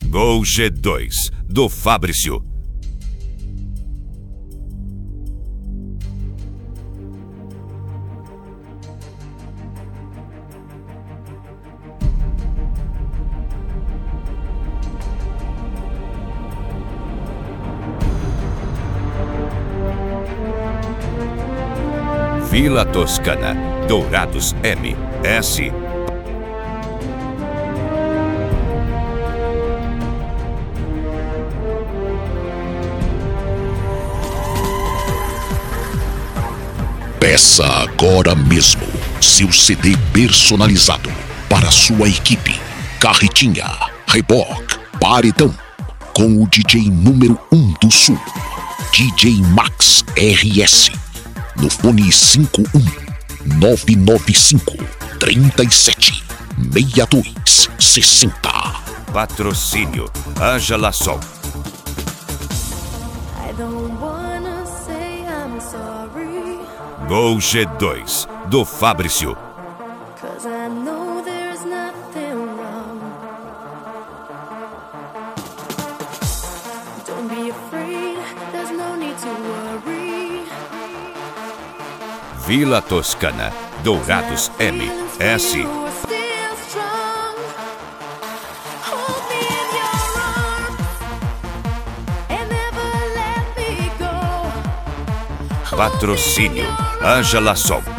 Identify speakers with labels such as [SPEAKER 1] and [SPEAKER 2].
[SPEAKER 1] Gol G2, do Fabrício. Vila Toscana, Dourados MS.
[SPEAKER 2] Peça agora mesmo seu CD personalizado para sua equipe, carretinha, reboque, paredão, com o DJ número 1 do Sul, DJ Max RS, no fone 51995 37 62 60.
[SPEAKER 1] Patrocínio Ângela Sol. Gol G2, do Fabrício. Vila Toscana, Dourados MS. Patrocínio Ângela Sol.